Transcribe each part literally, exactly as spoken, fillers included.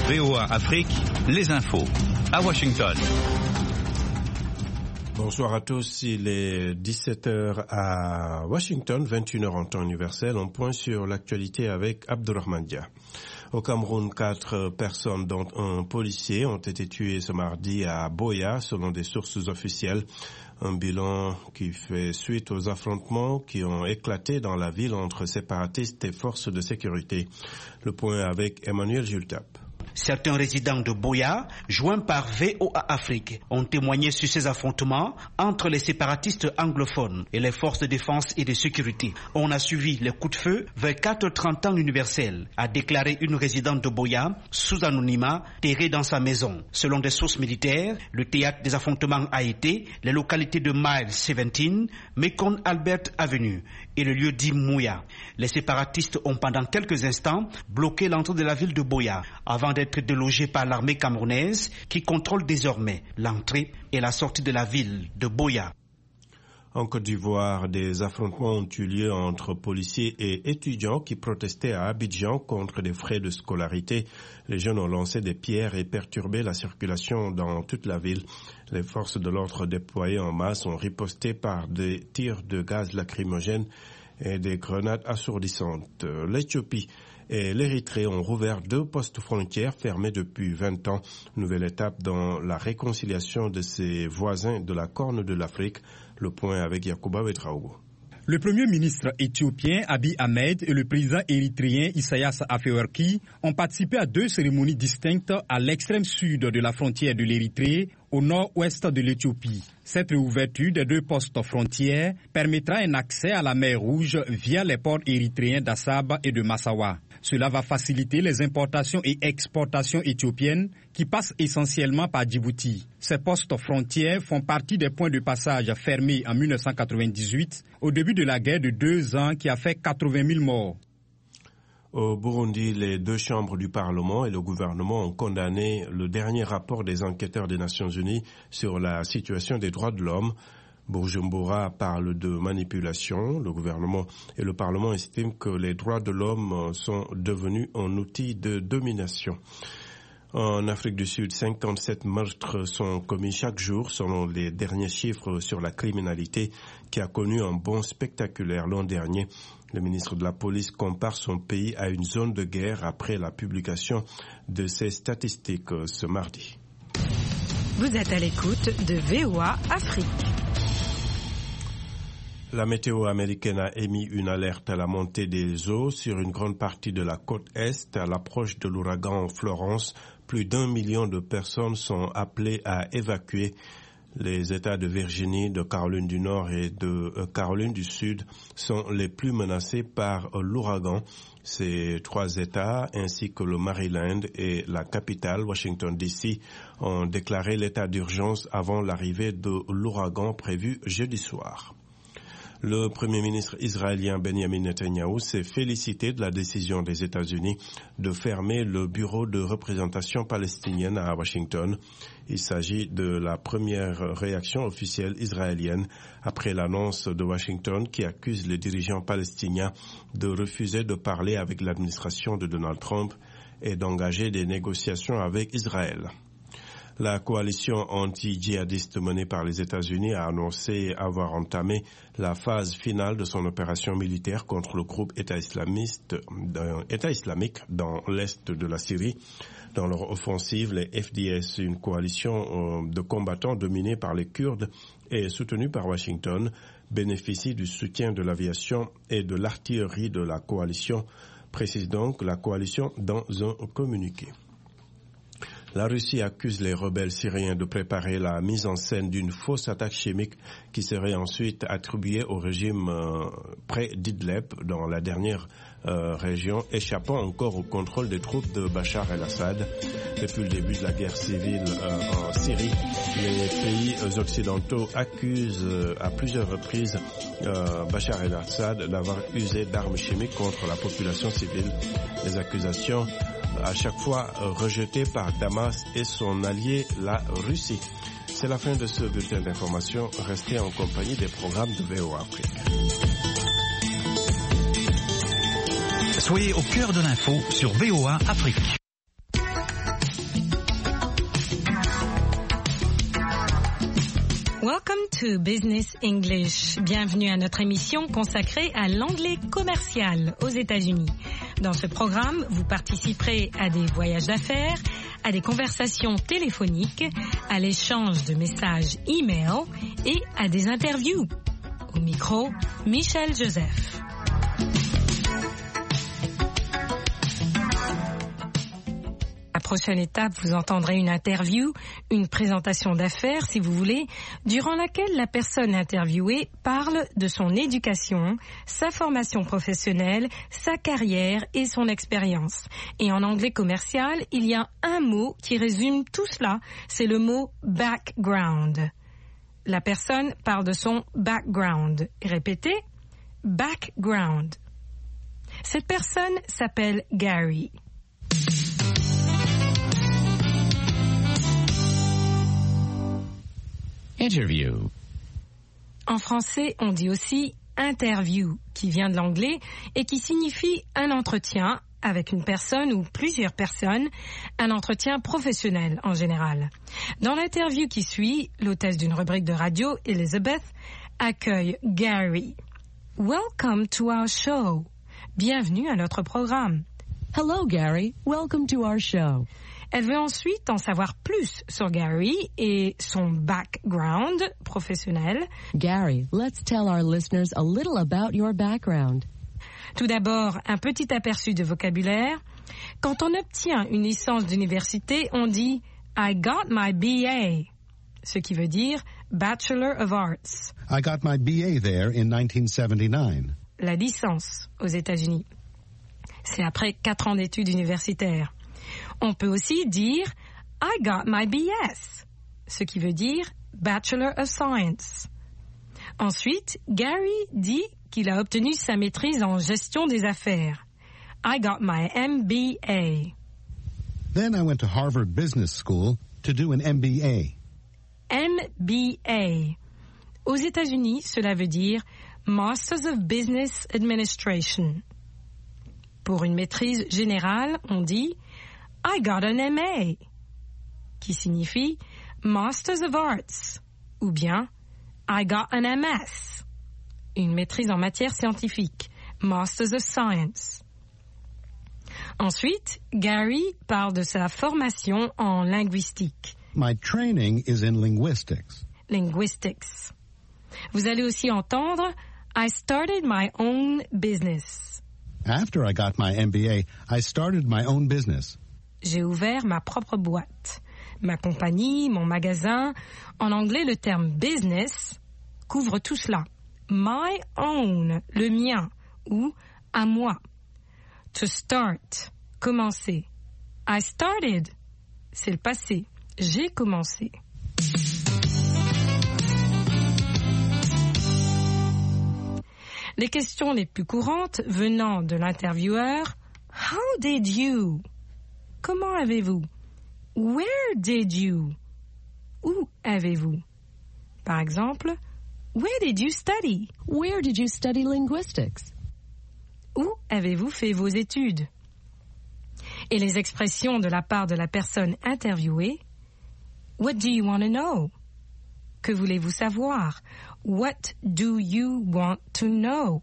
V O A Afrique, les infos à Washington. Bonsoir à tous, il est dix-sept heures à Washington, vingt et une heures en temps universel. On point sur l'actualité avec Abdurrahman Dia. Au Cameroun, quatre personnes, dont un policier, ont été tuées ce mardi à Buea, selon des sources officielles. Un bilan qui fait suite aux affrontements qui ont éclaté dans la ville entre séparatistes et forces de sécurité. Le point avec Emmanuel Jultap. Certains résidents de Buea, joints par V O A Afrique, ont témoigné sur ces affrontements entre les séparatistes anglophones et les forces de défense et de sécurité. On a suivi les coups de feu vers quatre heures trente temps universel, a déclaré une résidente de Buea, sous anonymat, terrée dans sa maison. Selon des sources militaires, le théâtre des affrontements a été les localités de Mile dix-sept, Mekong Albert Avenue et le lieu dit Mouya. Les séparatistes ont pendant quelques instants bloqué l'entrée de la ville de Buea avant d'être délogés par l'armée camerounaise qui contrôle désormais l'entrée et la sortie de la ville de Buea. En Côte d'Ivoire, des affrontements ont eu lieu entre policiers et étudiants qui protestaient à Abidjan contre des frais de scolarité. Les jeunes ont lancé des pierres et perturbé la circulation dans toute la ville. Les forces de l'ordre déployées en masse ont riposté par des tirs de gaz lacrymogènes et des grenades assourdissantes. L'Éthiopie et l'Érythrée ont rouvert deux postes frontières fermés depuis vingt ans. Nouvelle étape dans la réconciliation de ses voisins de la Corne de l'Afrique. Le point avec Yacouba Ouedraogo. Le premier ministre éthiopien Abiy Ahmed et le président érythréen Isaias Afewerki ont participé à deux cérémonies distinctes à l'extrême sud de la frontière de l'Érythrée, au nord-ouest de l'Éthiopie. Cette réouverture des deux postes frontières permettra un accès à la mer Rouge via les ports érythréens d'Assab et de Massawa. Cela va faciliter les importations et exportations éthiopiennes qui passent essentiellement par Djibouti. Ces postes frontières font partie des points de passage fermés en mille neuf cent quatre-vingt-dix-huit, au début de la guerre de deux ans qui a fait quatre-vingt mille morts. Au Burundi, les deux chambres du Parlement et le gouvernement ont condamné le dernier rapport des enquêteurs des Nations Unies sur la situation des droits de l'homme. Bujumbura parle de manipulation. Le gouvernement et le Parlement estiment que les droits de l'homme sont devenus un outil de domination. En Afrique du Sud, cinquante-sept meurtres sont commis chaque jour selon les derniers chiffres sur la criminalité qui a connu un bond spectaculaire l'an dernier. Le ministre de la Police compare son pays à une zone de guerre après la publication de ces statistiques ce mardi. Vous êtes à l'écoute de V O A Afrique. La météo américaine a émis une alerte à la montée des eaux sur une grande partie de la côte Est à l'approche de l'ouragan Florence. Plus d'un million de personnes sont appelées à évacuer. Les États de Virginie, de Caroline du Nord et de Caroline du Sud sont les plus menacés par l'ouragan. Ces trois États, ainsi que le Maryland et la capitale, Washington D C, ont déclaré l'état d'urgence avant l'arrivée de l'ouragan prévu jeudi soir. Le Premier ministre israélien Benjamin Netanyahou s'est félicité de la décision des États-Unis de fermer le bureau de représentation palestinienne à Washington. Il s'agit de la première réaction officielle israélienne après l'annonce de Washington qui accuse les dirigeants palestiniens de refuser de parler avec l'administration de Donald Trump et d'engager des négociations avec Israël. La coalition anti-djihadiste menée par les États-Unis a annoncé avoir entamé la phase finale de son opération militaire contre le groupe État islamiste, État islamique dans l'est de la Syrie. Dans leur offensive, les F D S, une coalition de combattants dominée par les Kurdes et soutenue par Washington, bénéficie du soutien de l'aviation et de l'artillerie de la coalition, précise donc la coalition dans un communiqué. La Russie accuse les rebelles syriens de préparer la mise en scène d'une fausse attaque chimique qui serait ensuite attribuée au régime euh, près d'Idlib dans la dernière euh, région, échappant encore au contrôle des troupes de Bachar el-Assad. Depuis le début de la guerre civile euh, en Syrie, les pays occidentaux accusent euh, à plusieurs reprises euh, Bachar el-Assad d'avoir usé d'armes chimiques contre la population civile. Les accusations à chaque fois rejeté par Damas et son allié, la Russie. C'est la fin de ce bulletin d'information. Restez en compagnie des programmes de V O A Afrique. Soyez au cœur de l'info sur V O A Afrique. Welcome to Business English. Bienvenue à notre émission consacrée à l'anglais commercial aux États-Unis. Dans ce programme, vous participerez à des voyages d'affaires, à des conversations téléphoniques, à l'échange de messages e-mail et à des interviews. Au micro, Michel Joseph. La prochaine étape, vous entendrez une interview, une présentation d'affaires, si vous voulez, durant laquelle la personne interviewée parle de son éducation, sa formation professionnelle, sa carrière et son expérience. Et en anglais commercial, il y a un mot qui résume tout cela, c'est le mot background. La personne parle de son background. Répétez, background. Cette personne s'appelle Gary. Interview. En français, on dit aussi interview, qui vient de l'anglais et qui signifie un entretien avec une personne ou plusieurs personnes, un entretien professionnel en général. Dans l'interview qui suit, l'hôtesse d'une rubrique de radio, Elizabeth, accueille Gary. Welcome to our show. Bienvenue à notre programme. Hello, Gary. Welcome to our show. Elle veut ensuite en savoir plus sur Gary et son background professionnel. Gary, let's tell our listeners a little about your background. Tout d'abord, un petit aperçu de vocabulaire. Quand on obtient une licence d'université, on dit « I got my B A », ce qui veut dire « Bachelor of Arts ». I got my B A there in nineteen seventy-nine. La licence aux États-Unis. C'est après quatre ans d'études universitaires. On peut aussi dire « I got my B S », ce qui veut dire « Bachelor of Science ». Ensuite, Gary dit qu'il a obtenu sa maîtrise en gestion des affaires. « I got my M B A ». Then I went to Harvard Business School to do an M B A. M B A. Aux États-Unis, cela veut dire « Masters of Business Administration ». Pour une maîtrise générale, on dit « I got an M A », qui signifie Masters of Arts, ou bien I got an M S, une maîtrise en matière scientifique, Masters of Science. Ensuite, Gary parle de sa formation en linguistique. My training is in linguistics. Linguistics. Vous allez aussi entendre I started my own business. After I got my M B A, I started my own business. J'ai ouvert ma propre boîte, ma compagnie, mon magasin. En anglais, le terme business couvre tout cela. My own, le mien, ou à moi. To start, commencer. I started, c'est le passé. J'ai commencé. Les questions les plus courantes venant de l'intervieweur, How did you? Comment avez-vous? Where did you? Où avez-vous? Par exemple, Where did you study? Where did you study linguistics? Où avez-vous fait vos études? Et les expressions de la part de la personne interviewée, What do you want to know? Que voulez-vous savoir? What do you want to know?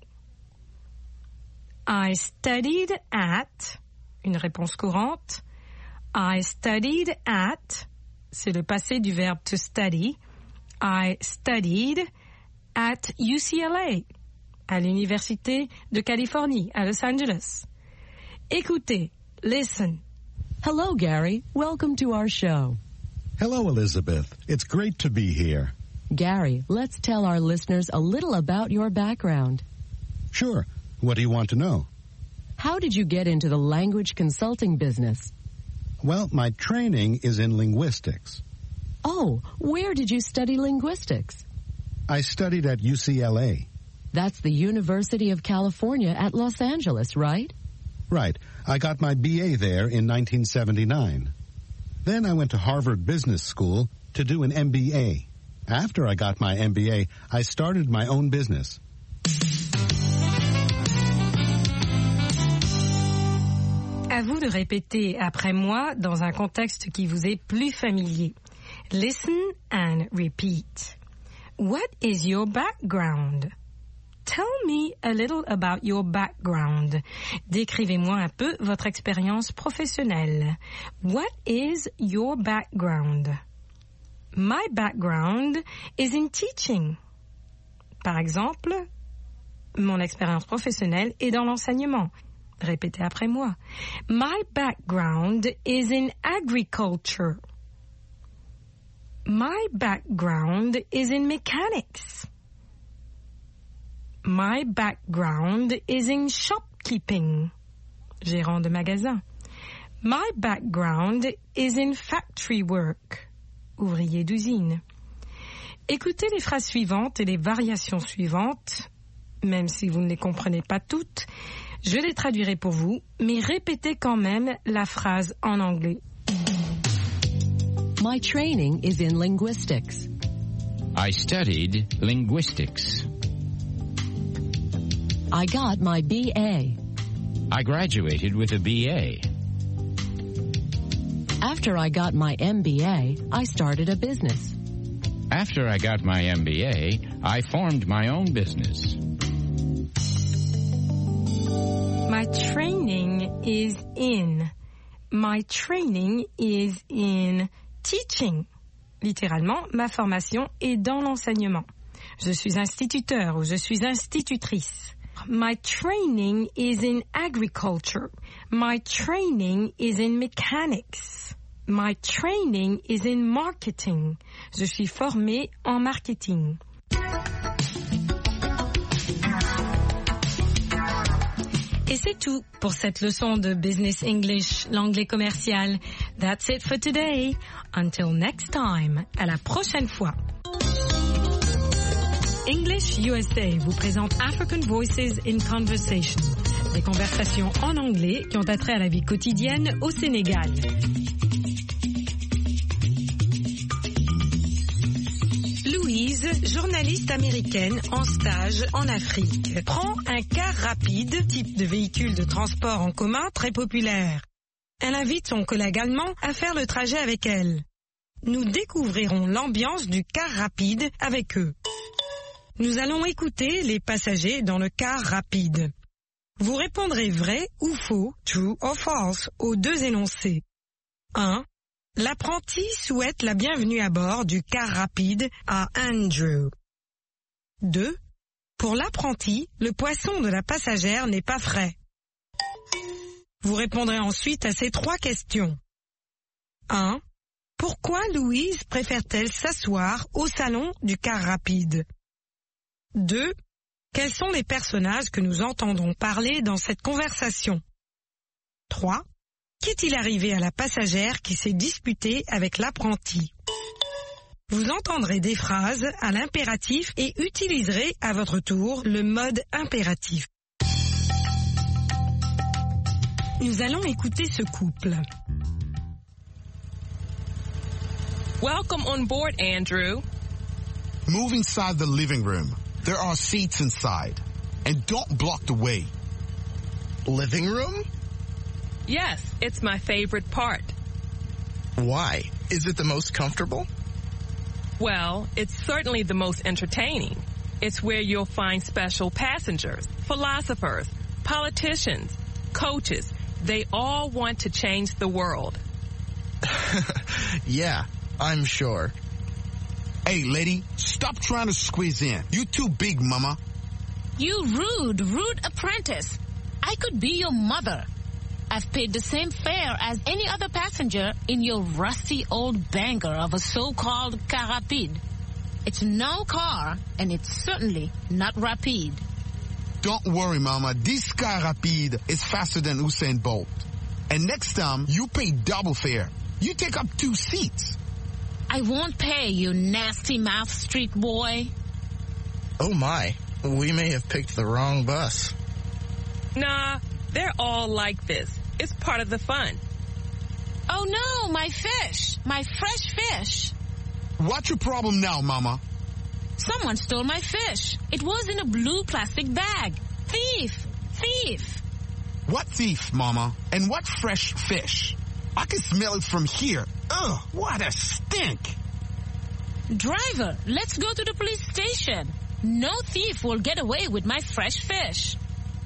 I studied at, une réponse courante. I studied at, c'est le passé du verbe to study. I studied at U C L A, à l'Université de Californie, à Los Angeles. Écoutez, listen. Hello, Gary. Welcome to our show. Hello, Elizabeth. It's great to be here. Gary, let's tell our listeners a little about your background. Sure. What do you want to know? How did you get into the language consulting business? Well, my training is in linguistics. Oh, where did you study linguistics? I studied at U C L A. That's the University of California at Los Angeles, right? Right. I got my B A there in nineteen seventy-nine. Then I went to Harvard Business School to do an M B A. After I got my M B A, I started my own business. À vous de répéter après moi dans un contexte qui vous est plus familier. Listen and repeat. What is your background? Tell me a little about your background. Décrivez-moi un peu votre expérience professionnelle. What is your background? My background is in teaching. Par exemple, mon expérience professionnelle est dans l'enseignement. Répétez après moi. My background is in agriculture. My background is in mechanics. My background is in shopkeeping. Gérant de magasin. My background is in factory work. Ouvrier d'usine. Écoutez les phrases suivantes et les variations suivantes, même si vous ne les comprenez pas toutes. Je les traduirai pour vous, mais répétez quand même la phrase en anglais. My training is in linguistics. I studied linguistics. I got my B A. I graduated with a B A. After I got my M B A, I started a business. After I got my M B A, I formed my own business. My training is in. My training is in teaching. Littéralement, ma formation est dans l'enseignement. Je suis instituteur ou je suis institutrice. My training is in agriculture. My training is in mechanics. My training is in marketing. Je suis formée en marketing. Et c'est tout pour cette leçon de Business English, l'anglais commercial. That's it for today. Until next time. À la prochaine fois. English U S A vous présente African Voices in Conversation. Des conversations en anglais qui ont attrait à la vie quotidienne au Sénégal. Louise, journaliste américaine en stage en Afrique, prend un car rapide, type de véhicule de transport en commun très populaire. Elle invite son collègue allemand à faire le trajet avec elle. Nous découvrirons l'ambiance du car rapide avec eux. Nous allons écouter les passagers dans le car rapide. Vous répondrez vrai ou faux, true or false, aux deux énoncés. un. L'apprenti souhaite la bienvenue à bord du car rapide à Andrew. deux. Pour l'apprenti, le poisson de la passagère n'est pas frais. Vous répondrez ensuite à ces trois questions. un. Pourquoi Louise préfère-t-elle s'asseoir au salon du car rapide? deux. Quels sont les personnages que nous entendrons parler dans cette conversation? trois. Qu'est-il arrivé à la passagère qui s'est disputée avec l'apprenti? Vous entendrez des phrases à l'impératif et utiliserez à votre tour le mode impératif. Nous allons écouter ce couple. Welcome on board, Andrew. Move inside the living room. There are seats inside. And don't block the way. Living room? Yes, it's my favorite part. Why? Is it the most comfortable? Well, it's certainly the most entertaining. It's where you'll find special passengers, philosophers, politicians, coaches. They all want to change the world. Yeah, I'm sure. Hey, lady, stop trying to squeeze in. You too big, mama. You rude, rude apprentice. I could be your mother. I've paid the same fare as any other passenger in your rusty old banger of a so-called car rapide. It's no car, and it's certainly not rapide. Don't worry, mama. This car rapide is faster than Usain Bolt. And next time, you pay double fare. You take up two seats. I won't pay, you nasty mouth street boy. Oh my, we may have picked the wrong bus. Nah, they're all like this. It's part of the fun. Oh no, my fish, my fresh fish. What's your problem now, mama? Someone stole my fish. It was in a blue plastic bag. Thief, thief. What thief, mama? And what fresh fish? I can smell it from here. Ugh, what a stink. Driver, let's go to the police station. No thief will get away with my fresh fish.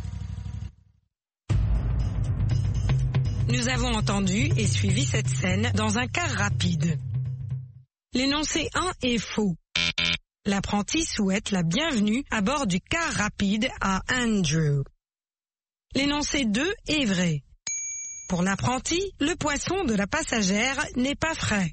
Nous avons entendu et suivi cette scène dans un car rapide. L'énoncé un est faux. L'apprenti souhaite la bienvenue à bord du car rapide à Andrew. L'énoncé deux est vrai. Pour l'apprenti, le poisson de la passagère n'est pas frais.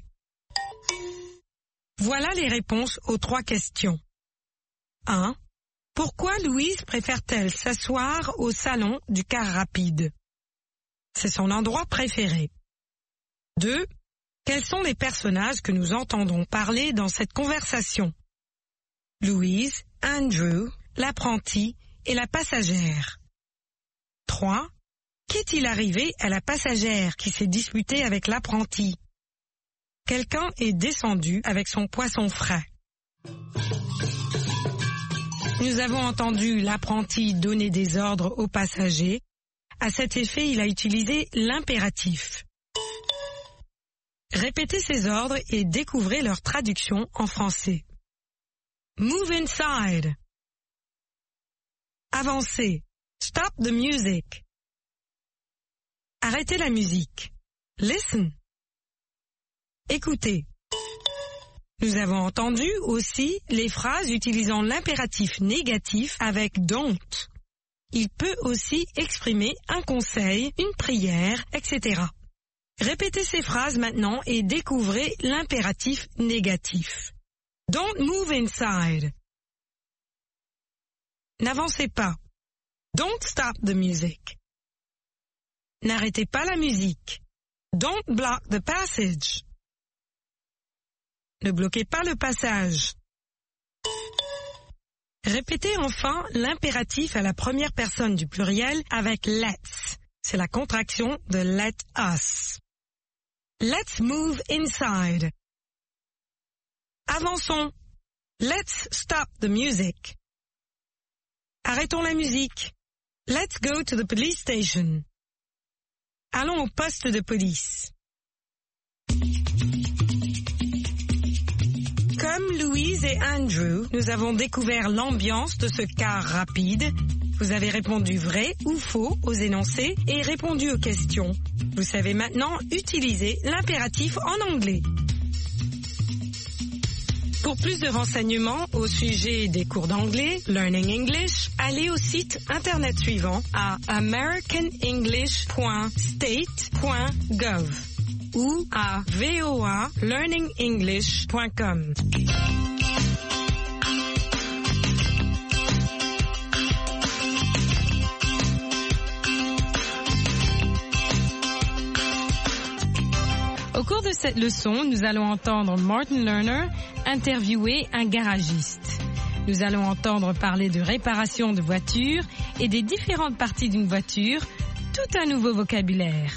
Voilà les réponses aux trois questions. un. Pourquoi Louise préfère-t-elle s'asseoir au salon du car rapide? C'est son endroit préféré. deux. Quels sont les personnages que nous entendons parler dans cette conversation? Louise, Andrew, l'apprenti et la passagère. trois. Qu'est-il arrivé à la passagère qui s'est disputée avec l'apprenti? Quelqu'un est descendu avec son poisson frais. Nous avons entendu l'apprenti donner des ordres aux passagers. À cet effet, il a utilisé l'impératif. Répétez ces ordres et découvrez leur traduction en français. Move inside. Avancez. Stop the music. Arrêtez la musique. Listen. Écoutez. Nous avons entendu aussi les phrases utilisant l'impératif négatif avec don't. Il peut aussi exprimer un conseil, une prière, et cetera. Répétez ces phrases maintenant et découvrez l'impératif négatif. Don't move inside. N'avancez pas. Don't stop the music. N'arrêtez pas la musique. Don't block the passage. Ne bloquez pas le passage. Répétez enfin l'impératif à la première personne du pluriel avec let's. C'est la contraction de let us. Let's move inside. Avançons. Let's stop the music. Arrêtons la musique. Let's go to the police station. Allons au poste de police. Comme Louise et Andrew, nous avons découvert l'ambiance de ce car rapide. Vous avez répondu vrai ou faux aux énoncés et répondu aux questions. Vous savez maintenant utiliser l'impératif en anglais. Pour plus de renseignements au sujet des cours d'anglais, Learning English, allez au site internet suivant à american english point state point gov ou à v o a learning english point com. Au cours de cette leçon, nous allons entendre Martin Lerner interviewer un garagiste. Nous allons entendre parler de réparation de voitures et des différentes parties d'une voiture, tout un nouveau vocabulaire.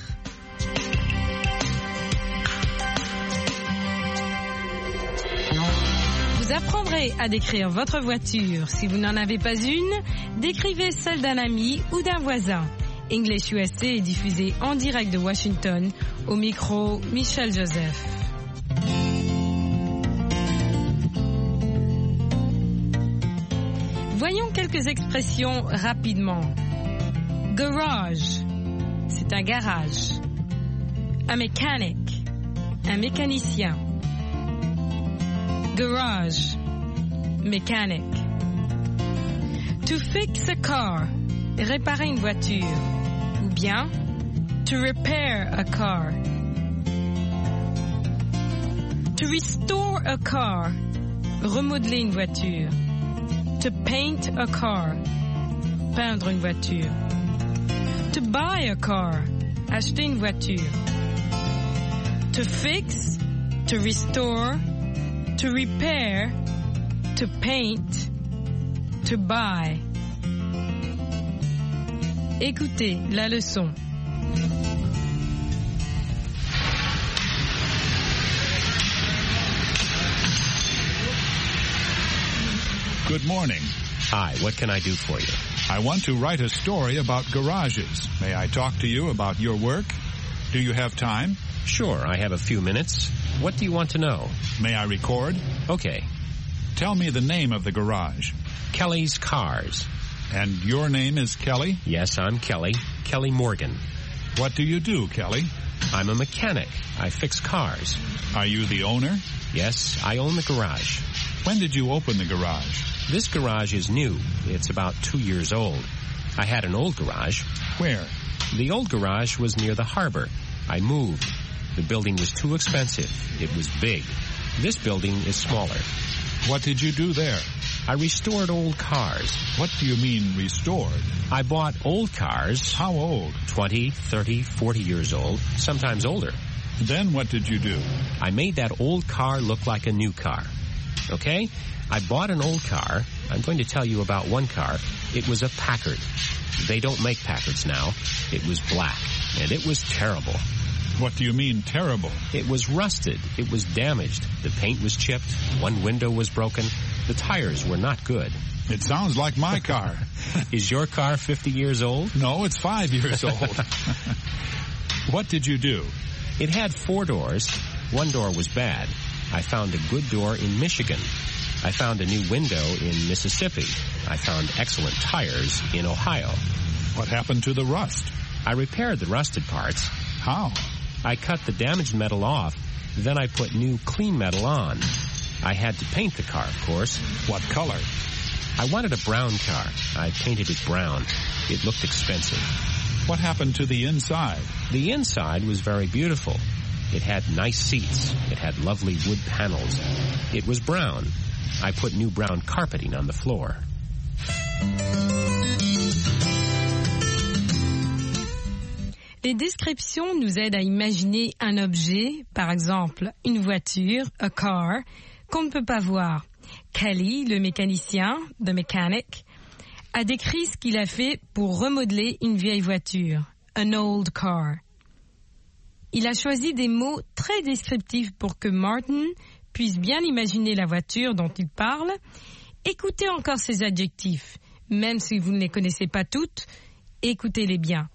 Vous apprendrez à décrire votre voiture. Si vous n'en avez pas une, décrivez celle d'un ami ou d'un voisin. English U S A est diffusé en direct de Washington. Au micro, Michel Joseph. Voyons quelques expressions rapidement. Garage, c'est un garage. A mechanic, un mécanicien. Garage, mechanic. To fix a car, réparer une voiture. Ou bien, to repair a car. To restore a car, remodeler une voiture. To paint a car, peindre une voiture. To buy a car, acheter une voiture. To fix, to restore, to repair, to paint, to buy. Écoutez la leçon. Good morning. Hi, what can I do for you? I want to write a story about garages. May I talk to you about your work? Do you have time? Sure, I have a few minutes. What do you want to know? May I record? Okay. Tell me the name of the garage. Kelly's Cars. And your name is Kelly? Yes, I'm Kelly. Kelly Morgan. What do you do, Kelly? I'm a mechanic. I fix cars. Are you the owner? Yes, I own the garage. When did you open the garage? This garage is new. It's about two years old. I had an old garage. Where? The old garage was near the harbor. I moved. The building was too expensive. It was big. This building is smaller. What did you do there? I restored old cars. What do you mean restored? I bought old cars. How old? twenty, thirty, forty years old, sometimes older. Then what did you do? I made that old car look like a new car. Okay? I bought an old car. I'm going to tell you about one car. It was a Packard. They don't make Packards now. It was black, and it was terrible. What do you mean, terrible? It was rusted. It was damaged. The paint was chipped. One window was broken. The tires were not good. It sounds like my car. Is your car fifty years old? No, it's five years old. What did you do? It had four doors. One door was bad. I found a good door in Michigan. I found a new window in Mississippi. I found excellent tires in Ohio. What happened to the rust? I repaired the rusted parts. How? I cut the damaged metal off. Then I put new clean metal on. I had to paint the car, of course. What color? I wanted a brown car. I painted it brown. It looked expensive. What happened to the inside? The inside was very beautiful. It had nice seats. It had lovely wood panels. It was brown. I put new brown carpeting on the floor. Les descriptions nous aident à imaginer un objet, par exemple une voiture, a car, qu'on ne peut pas voir. Kelly, le mécanicien, the mechanic, a décrit ce qu'il a fait pour remodeler une vieille voiture, an old car. Il a choisi des mots très descriptifs pour que Martin puisse bien imaginer la voiture dont il parle. Écoutez encore ces adjectifs, même si vous ne les connaissez pas toutes, écoutez-les bien.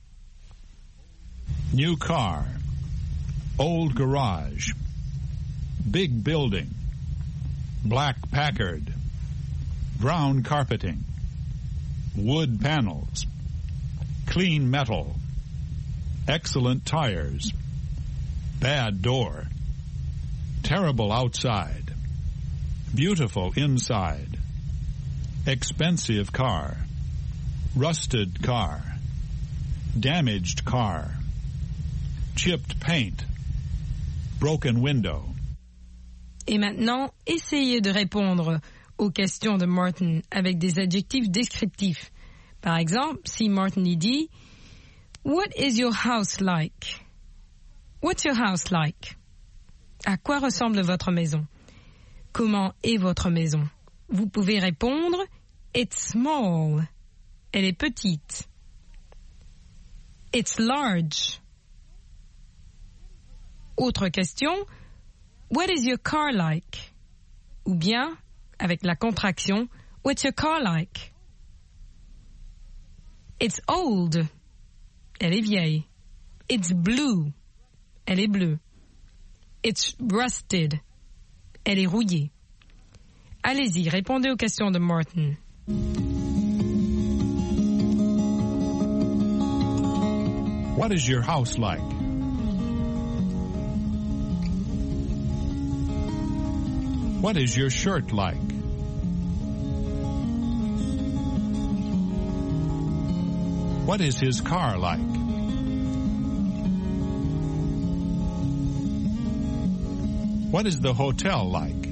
New car, old garage, big building, black Packard, brown carpeting, wood panels, clean metal, excellent tires, bad door, terrible outside, beautiful inside, expensive car, rusted car, damaged car, chipped paint, broken window. Et maintenant, essayez de répondre aux questions de Martin avec des adjectifs descriptifs. Par exemple, si Martin y dit « What is your house like? What's your house like? » À quoi ressemble votre maison? Comment est votre maison? Vous pouvez répondre « It's small. » Elle est petite. « It's large. » Autre question, what is your car like? Ou bien, avec la contraction, what's your car like? It's old. Elle est vieille. It's blue. Elle est bleue. It's rusted. Elle est rouillée. Allez-y, répondez aux questions de Martin. What is your house like? What is your shirt like? What is his car like? What is the hotel like?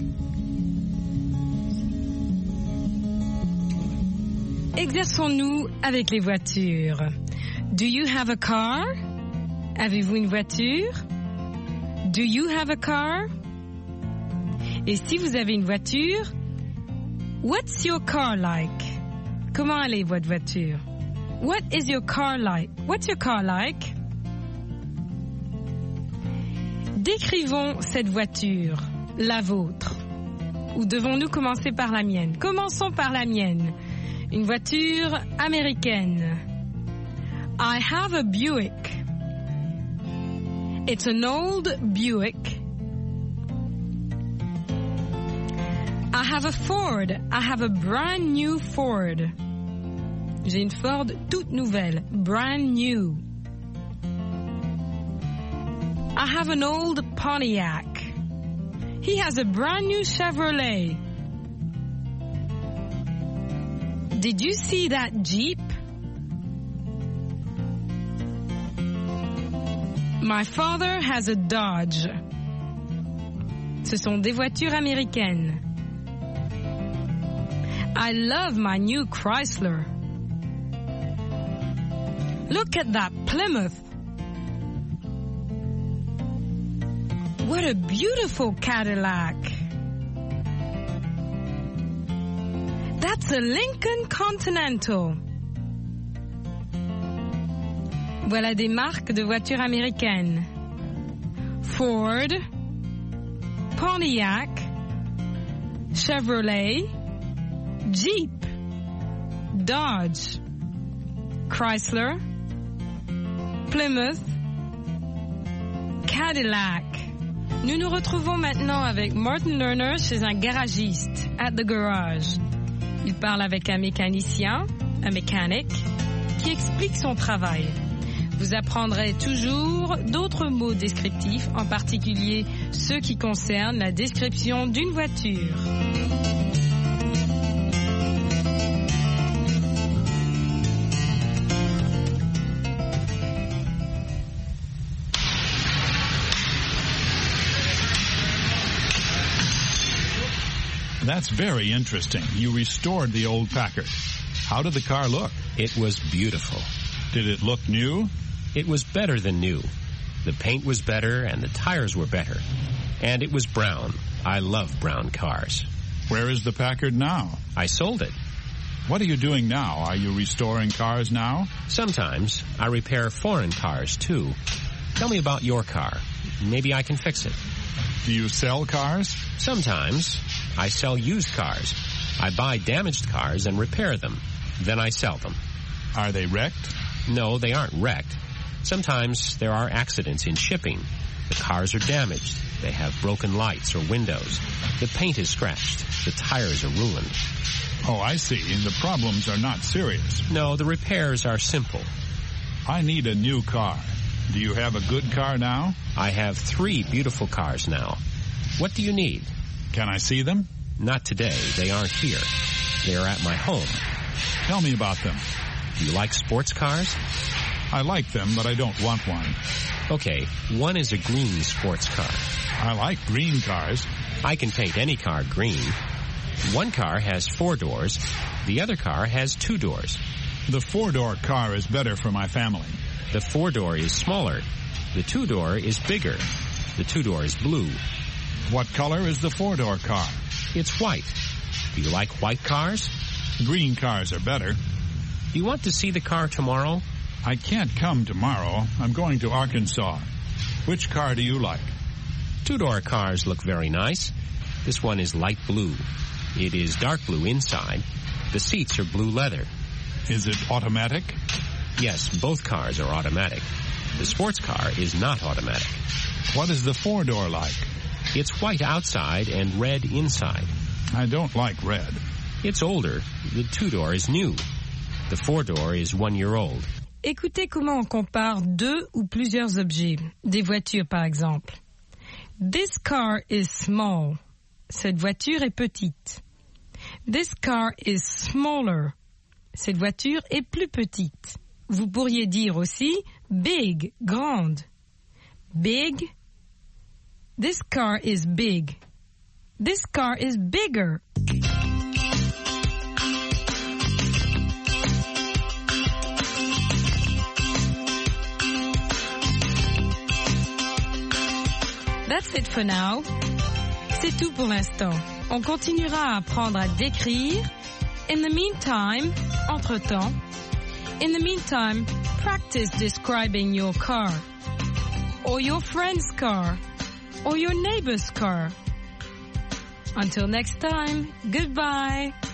Exerçons-nous avec les voitures. Do you have a car? Avez-vous une voiture? Do you have a car? Et si vous avez une voiture, what's your car like? Comment allait votre voiture? What is your car like? What's your car like? Décrivons cette voiture, la vôtre. Ou devons-nous commencer par la mienne? Commençons par la mienne. Une voiture américaine. I have a Buick. It's an old Buick. I have a Ford. I have a brand new Ford. J'ai une Ford toute nouvelle, brand new. I have an old Pontiac. He has a brand new Chevrolet. Did you see that Jeep? My father has a Dodge. Ce sont des voitures américaines. I love my new Chrysler. Look at that Plymouth. What a beautiful Cadillac. That's a Lincoln Continental. Voilà des marques de voitures américaines. Ford, Pontiac, Chevrolet, Jeep, Dodge, Chrysler, Plymouth, Cadillac. Nous nous retrouvons maintenant avec Martin Lerner chez un garagiste, at the garage. Il parle avec un mécanicien, un mécanique, qui explique son travail. Vous apprendrez toujours d'autres mots descriptifs, en particulier ceux qui concernent la description d'une voiture. That's very interesting. You restored the old Packard. How did the car look? It was beautiful. Did it look new? It was better than new. The paint was better and the tires were better. And it was brown. I love brown cars. Where is the Packard now? I sold it. What are you doing now? Are you restoring cars now? Sometimes. I repair foreign cars, too. Tell me about your car. Maybe I can fix it. Do you sell cars? Sometimes. I sell used cars. I buy damaged cars and repair them. Then I sell them. Are they wrecked? No, they aren't wrecked. Sometimes there are accidents in shipping. The cars are damaged. They have broken lights or windows. The paint is scratched. The tires are ruined. Oh, I see. The problems are not serious. No, the repairs are simple. I need a new car. Do you have a good car now? I have three beautiful cars now. What do you need? Can I see them? Not today. They aren't here. They are at my home. Tell me about them. Do you like sports cars? I like them, but I don't want one. Okay, one is a green sports car. I like green cars. I can paint any car green. One car has four doors. The other car has two doors. The four-door car is better for my family. The four-door is smaller. The two-door is bigger. The two-door is blue. What color is the four-door car? It's white. Do you like white cars? Green cars are better. Do you want to see the car tomorrow? I can't come tomorrow. I'm going to Arkansas. Which car do you like? Two-door cars look very nice. This one is light blue. It is dark blue inside. The seats are blue leather. Is it automatic? Yes, both cars are automatic. The sports car is not automatic. What is the four-door like? It's white outside and red inside. I don't like red. It's older. The two-door is new. The four-door is one year old. Écoutez comment on compare deux ou plusieurs objets. Des voitures, par exemple. This car is small. Cette voiture est petite. This car is smaller. Cette voiture est plus petite. Vous pourriez dire aussi big, grande. Big. This car is big. This car is bigger. That's it for now. C'est tout pour l'instant. On continuera à apprendre à décrire. In the meantime, entre-temps, in the meantime, practice describing your car, or your friend's car, or your neighbor's car. Until next time, goodbye.